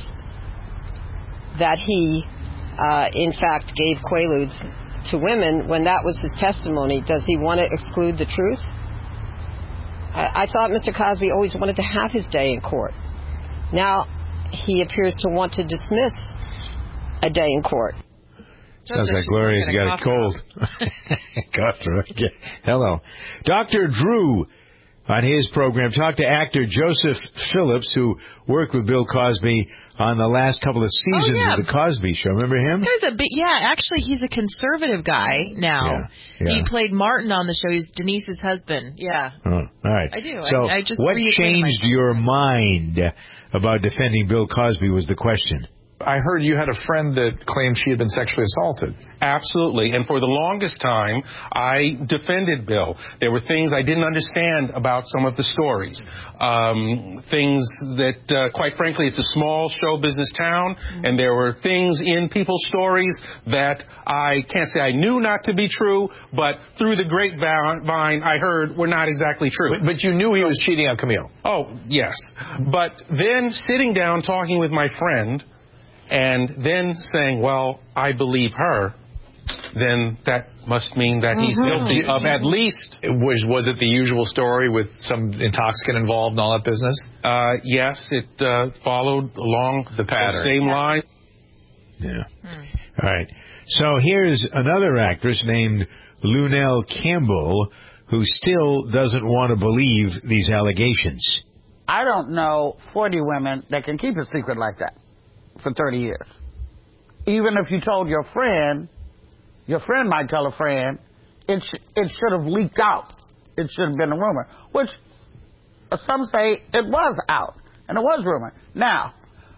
that he, uh, in fact, gave Quaaludes to women when that was his testimony. Does he want to exclude the truth? I, I thought Mister Cosby always wanted to have his day in court. Now he appears to want to dismiss a day in court. Sounds like Gloria's got a cold. Cough. Hello. Doctor Drew, on his program, talked to actor Joseph Phillips, who worked with Bill Cosby on the last couple of seasons oh, yeah. of The Cosby Show. Remember him? He's a bit, yeah, actually, he's a conservative guy now. Yeah, yeah. He played Martin on the show. He's Denise's husband. Yeah. Oh, all right. I do. So I, I just what changed your mind about defending Bill Cosby was the question. I heard you had a friend that claimed she had been sexually assaulted. Absolutely. And for the longest time, I defended Bill. There were things I didn't understand about some of the stories. Um, things that, uh, quite frankly, it's a small show business town, and there were things in people's stories that I can't say I knew not to be true, but through the grapevine I heard were not exactly true. But, but you knew he was cheating on Camille. Oh, yes. But then sitting down talking with my friend, and then saying, well, I believe her, then that must mean that he's Mm-hmm. guilty of at least... Was was it the usual story with some intoxicant involved and all that business? Uh, yes, it uh, followed along the pattern. The same line. Yeah. All right. So here's another actress named Lunell Campbell who still doesn't want to believe these allegations. I don't know forty women that can keep a secret like that for thirty years. Even if you told your friend, your friend might tell a friend, it sh- it should have leaked out. It should have been a rumor, which some say it was out, and it was rumor. Now,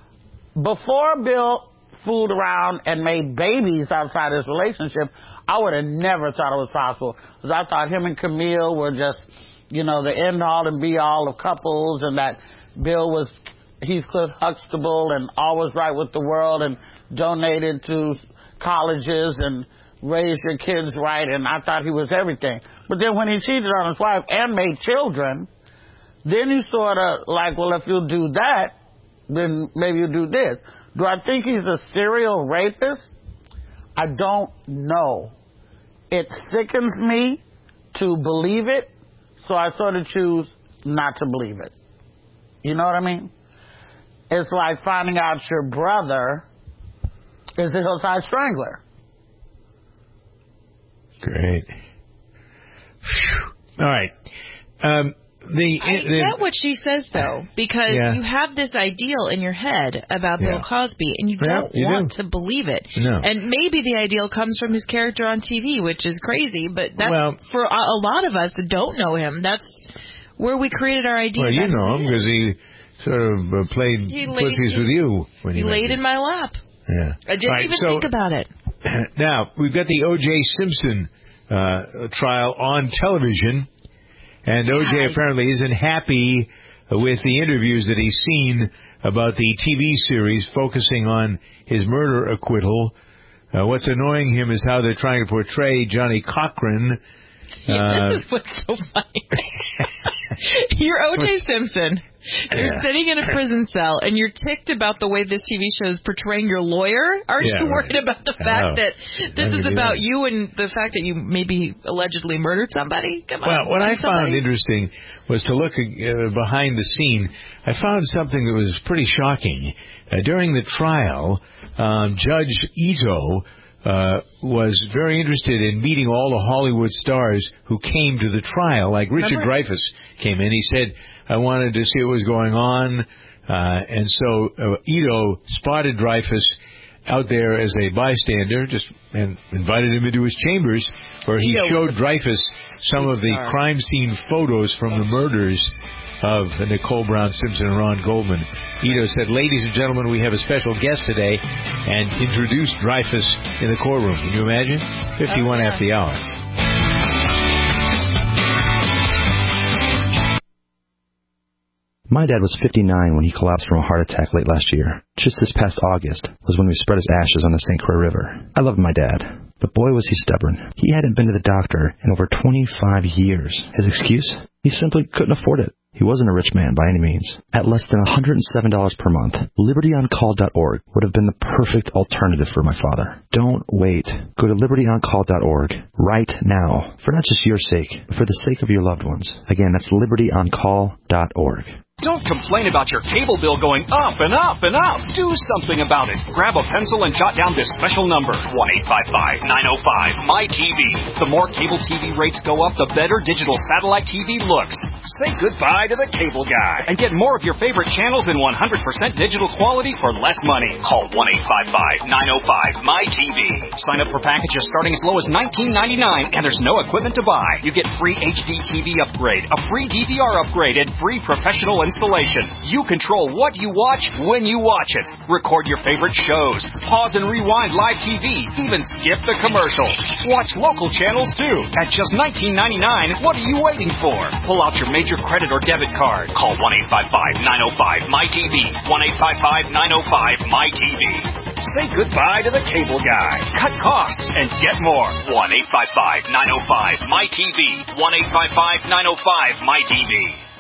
before Bill fooled around and made babies outside his relationship, I would have never thought it was possible, because I thought him and Camille were just, you know, the end-all and be-all of couples, and that Bill was Heathcliff Huxtable and always right with the world and donated to colleges and raised your kids right, and I thought he was everything. But then when he cheated on his wife and made children, then you sort of like, well, if you'll do that, then maybe you'll do this. Do I think he's a serial rapist? I don't know. It sickens me to believe it, so I sort of choose not to believe it. You know what I mean? It's like finding out your brother is a Hillside Strangler. Great. All right. Um, the, I the, get what she says, though, because yeah. you have this ideal in your head about Yeah. Bill Cosby, and you Yeah, don't you want do. to believe it. No. And maybe the ideal comes from his character on T V, which is crazy, but that's, Well- for a, a lot of us that don't know him, that's where we created our idea. well, you back know him then. because he sort of uh, played He laid- pussies with you when He you met laid me. in my lap. Yeah. I didn't All right, even so- think about it. Now, we've got the O J Simpson uh, trial on television, and O J apparently isn't happy with the interviews that he's seen about the T V series focusing on his murder acquittal. Uh, what's annoying him is how they're trying to portray Johnny Cochran. Yeah, Uh, this is what's so funny. You're O J Simpson. You're Yeah. sitting in a prison cell, and you're ticked about the way this T V show is portraying your lawyer? Aren't Yeah, you right. worried about the I fact know. that this I is can do about that. you and the fact that you maybe allegedly murdered somebody? Come on. Well, what I do somebody. found interesting was to look uh, behind the scene. I found something that was pretty shocking. Uh, during the trial, um, Judge Ito uh, was very interested in meeting all the Hollywood stars who came to the trial. Like Richard Remember? Dreyfuss came in. He said, I wanted to see what was going on. Uh, and so uh, Ito spotted Dreyfuss out there as a bystander, just and invited him into his chambers, where he showed Dreyfus some of the crime scene photos from the murders of Nicole Brown Simpson and Ron Goldman. Ito said, "Ladies and gentlemen, we have a special guest today," and introduced Dreyfus in the courtroom. Can you imagine? fifty-one after the hour. My dad was fifty-nine when he collapsed from a heart attack late last year. Just this past August was when we spread his ashes on the Saint Croix River. I loved my dad, but boy was he stubborn. He hadn't been to the doctor in over twenty-five years. His excuse? He simply couldn't afford it. He wasn't a rich man by any means. At less than one hundred seven dollars per month, liberty on call dot org would have been the perfect alternative for my father. Don't wait. Go to liberty on call dot org right now, for not just your sake, but for the sake of your loved ones. Again, that's liberty on call dot org. Don't complain about your cable bill going up and up and up. Do something about it. Grab a pencil and jot down this special number, one eight five five, nine oh five, M Y T V. The more cable T V rates go up, the better digital satellite T V looks. Say goodbye to the cable guy and get more of your favorite channels in one hundred percent digital quality for less money. Call one eight five five, nine oh five, M Y T V. Sign up for packages starting as low as nineteen ninety-nine, and there's no equipment to buy. You get free H D T V upgrade, a free D V R upgrade, and free professional installation. You control what you watch when you watch it. Record your favorite shows. Pause and rewind live T V. Even skip the commercials. Watch local channels too. At just nineteen ninety-nine, what are you waiting for? Pull out your major credit or debit card. Call one eight five five, nine oh five, M Y T V. one eight five five, nine oh five, M Y T V. Say goodbye to the cable guy. Cut costs and get more. one eight five five, nine oh five, M Y T V. one eight five five, nine oh five, M Y T V.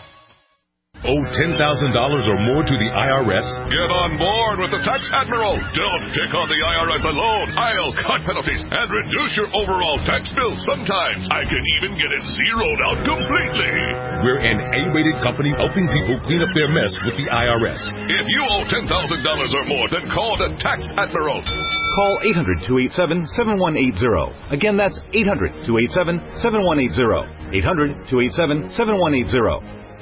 Owe ten thousand dollars or more to the I R S? Get on board with the Tax Admiral. Don't pick on the I R S alone. I'll cut penalties and reduce your overall tax bill. Sometimes I can even get it zeroed out completely. We're an A-rated company helping people clean up their mess with the I R S. If you owe ten thousand dollars or more, then call the Tax Admiral. Call eight hundred, two eight seven, seven one eight zero. Again, that's eight hundred, two eight seven, seven one eight zero. eight hundred, two eight seven, seven one eight zero.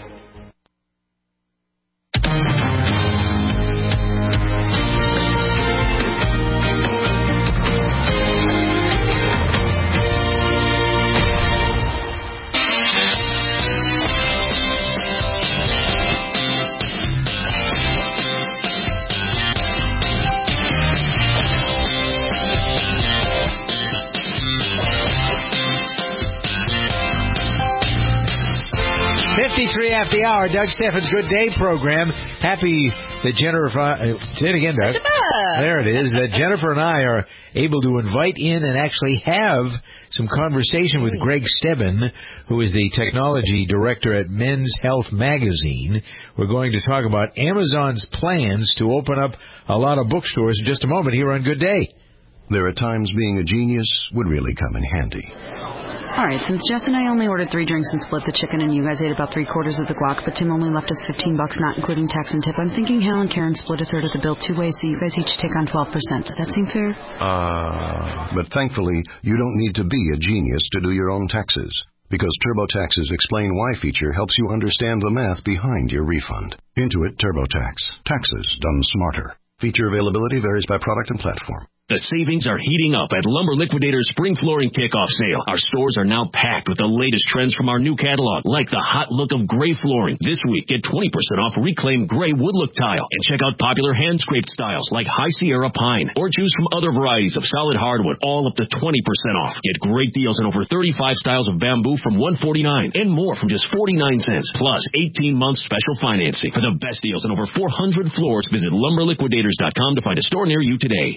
fifty-three after the hour, Doug Steffen's Good Day program. Happy that Jennifer, uh, say it again, Doug. There it is, that Jennifer and I are able to invite in and actually have some conversation with Greg Stebbin, who is the technology director at Men's Health Magazine. We're going to talk about Amazon's plans to open up a lot of bookstores in just a moment here on Good Day. There are times being a genius would really come in handy. All right, since Jess and I only ordered three drinks and split the chicken, and you guys ate about three quarters of the guac, but Tim only left us fifteen bucks, not including tax and tip, I'm thinking Hal and Karen split a third of the bill two ways, so you guys each take on twelve percent. Does that seem fair? Uh... But thankfully, you don't need to be a genius to do your own taxes, because TurboTax's Explain Why feature helps you understand the math behind your refund. Intuit TurboTax. Taxes done smarter. Feature availability varies by product and platform. The savings are heating up at Lumber Liquidators Spring Flooring Kickoff Sale. Our stores are now packed with the latest trends from our new catalog, like the hot look of gray flooring. This week, get twenty percent off reclaimed gray wood look tile. And check out popular hand-scraped styles like High Sierra Pine. Or choose from other varieties of solid hardwood, all up to twenty percent off. Get great deals on over thirty-five styles of bamboo from one forty-nine and more from just forty-nine cents. Plus, eighteen months special financing. For the best deals on over four hundred floors, visit lumber liquidators dot com to find a store near you today.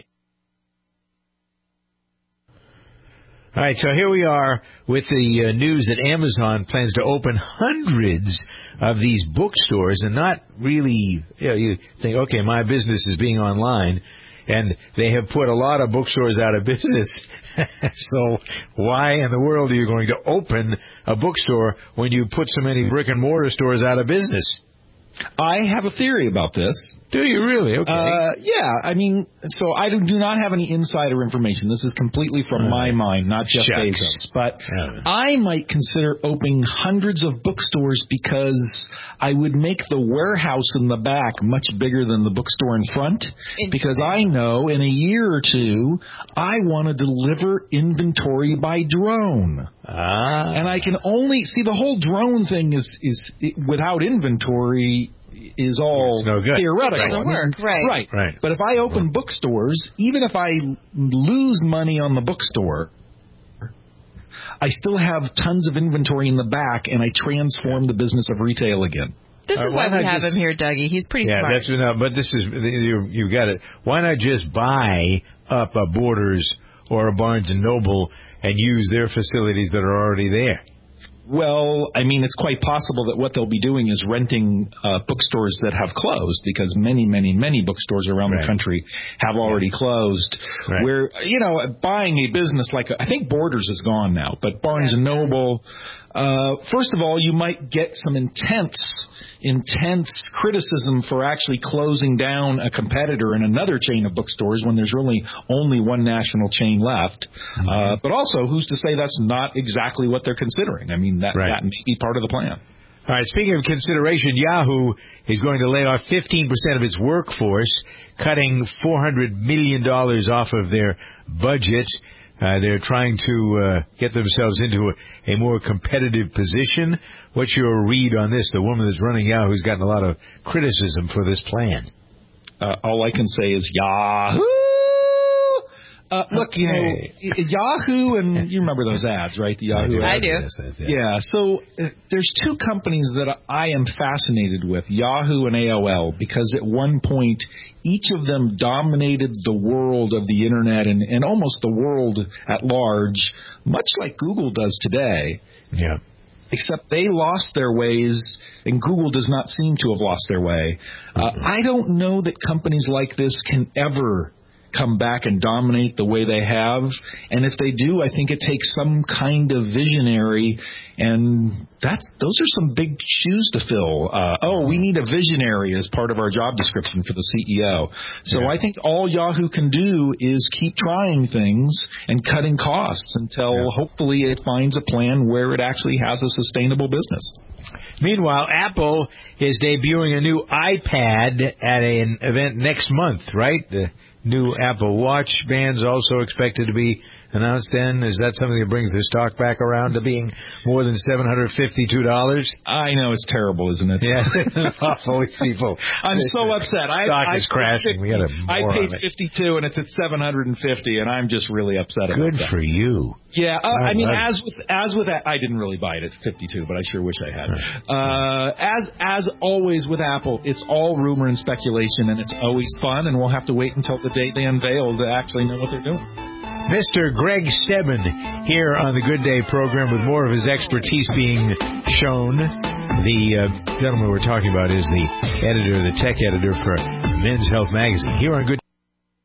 All right, so here we are with the uh, news that Amazon plans to open hundreds of these bookstores, and not really, you know, you think, okay, my business is being online, and they have put a lot of bookstores out of business. So why in the world are you going to open a bookstore when you put so many brick and mortar stores out of business? I have a theory about this. Do you really? Okay. Uh, yeah, I mean, so I do, do not have any insider information. This is completely from uh, my mind, not Jeff shucks. Bezos. But yeah. I might consider opening hundreds of bookstores because I would make the warehouse in the back much bigger than the bookstore in front. Because I know in a year or two, I want to deliver inventory by drone. Ah. And I can only see the whole drone thing is is it, without inventory is all no good. theoretical. It doesn't work, right. right? Right. But if I open bookstores, even if I lose money on the bookstore, I still have tons of inventory in the back, and I transform the business of retail again. This is uh, why, why we have just, him here, Dougie. He's pretty yeah, smart. That's, no, but this is you. You got it. Why not just buy up a Borders or a Barnes and Noble and use their facilities that are already there? Well, I mean, it's quite possible that what they'll be doing is renting uh, bookstores that have closed, because many, many, many bookstores around right. the country have already closed. Right. Where, you know, buying a business like, a, I think Borders is gone now, but Barnes yeah. and Noble, uh, first of all, you might get some intense, intense criticism for actually closing down a competitor in another chain of bookstores when there's really only one national chain left. Mm-hmm. Uh, but also, who's to say that's not exactly what they're considering? I mean, that, right. that may be part of the plan. All right, speaking of consideration, Yahoo is going to lay off fifteen percent of its workforce, cutting four hundred million dollars off of their budget. Uh, they're trying to uh, get themselves into a, a more competitive position. What's your read on this? The woman that's running Yahoo's gotten a lot of criticism for this plan. Uh, all I can say is Yahoo! Uh, look, okay. you know, Yahoo, and you remember those ads, right? The Yahoo I ads. do. Yeah, yeah so uh, there's two companies that I am fascinated with, Yahoo and A O L, because at one point, each of them dominated the world of the Internet and, and almost the world at large, much like Google does today. Yeah. Except they lost their ways, and Google does not seem to have lost their way. Uh, mm-hmm. I don't know that companies like this can ever come back and dominate the way they have. And if they do, I think it takes some kind of visionary, and that's those are some big shoes to fill. Uh, oh, we need a visionary as part of our job description for the C E O. So yeah. I think all Yahoo can do is keep trying things and cutting costs until yeah. hopefully it finds a plan where it actually has a sustainable business. Meanwhile, Apple is debuting a new iPad at an event next month, right? The new Apple Watch band's also expected to be announced then. Is that something that brings the stock back around to being more than seven hundred fifty-two dollars? I know, it's terrible, isn't it? Yeah. Awful, these people. I'm so upset. Stock I, is I crashing. fifty, we got a I paid fifty-two and it's at seven hundred fifty, and I'm just really upset about Good that. for you. Yeah, uh, I mean, as with as with I didn't really buy it at fifty-two, but I sure wish I had. Uh, as as always with Apple, it's all rumor and speculation, and it's always fun, and we'll have to wait until the day they unveil to actually know what they're doing. Mister Greg Stedman here on the Good Day program with more of his expertise being shown. The uh, gentleman we're talking about is the editor, the tech editor for Men's Health Magazine. Here on Good Day.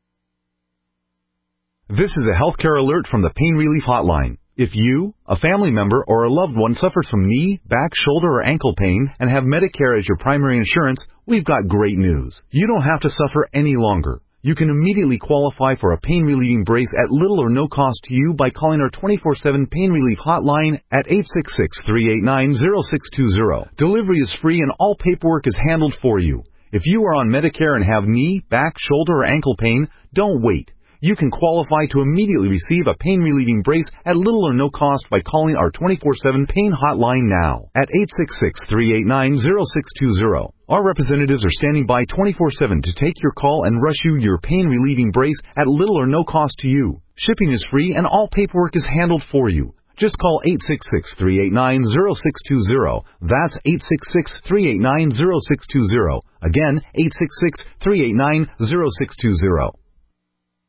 This is a healthcare alert from the Pain Relief Hotline. If you, a family member, or a loved one suffers from knee, back, shoulder, or ankle pain and have Medicare as your primary insurance, we've got great news. You don't have to suffer any longer. You can immediately qualify for a pain-relieving brace at little or no cost to you by calling our twenty-four seven Pain Relief Hotline at eight six six, three eight nine, zero six two zero. Delivery is free and all paperwork is handled for you. If you are on Medicare and have knee, back, shoulder, or ankle pain, don't wait. You can qualify to immediately receive a pain-relieving brace at little or no cost by calling our twenty-four seven Pain Hotline now at eight six six, three eight nine, zero six two zero. Our representatives are standing by twenty-four seven to take your call and rush you your pain-relieving brace at little or no cost to you. Shipping is free and all paperwork is handled for you. Just call eight six six, three eight nine, zero six two zero. That's eight six six, three eight nine, zero six two zero. Again, eight six six, three eight nine, zero six two zero.